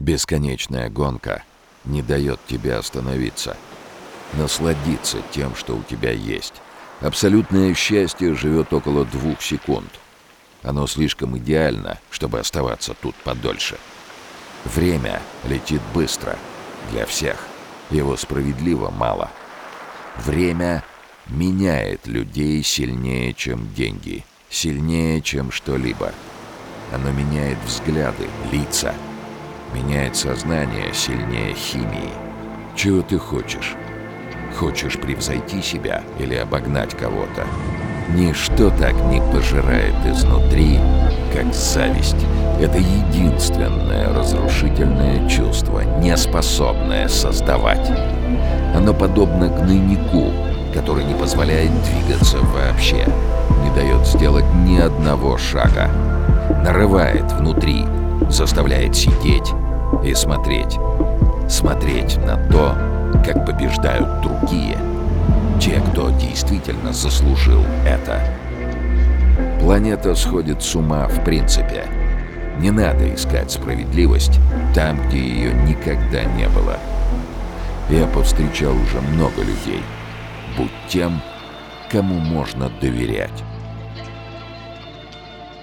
Бесконечная гонка не дает тебе остановиться, насладиться тем, что у тебя есть. Абсолютное счастье живет около 2 секунд. Оно слишком идеально, чтобы оставаться тут подольше. Время летит быстро. Для всех. Его справедливо мало. Время меняет людей сильнее, чем деньги. Сильнее, чем что-либо. Оно меняет взгляды, лица. Меняет сознание сильнее химии. Чего ты хочешь? Хочешь превзойти себя или обогнать кого-то? Ничто так не пожирает изнутри, как зависть. Это единственное разрушительное чувство, не способное создавать. Оно подобно гнойнику, который не позволяет двигаться вообще, не дает сделать ни одного шага. Нарывает внутри, заставляет сидеть и смотреть. Смотреть на то, как побеждают другие. Те, кто действительно заслужил это. Планета сходит с ума в принципе. Не надо искать справедливость там, где ее никогда не было. Я повстречал уже много людей. Будь тем, кому можно доверять.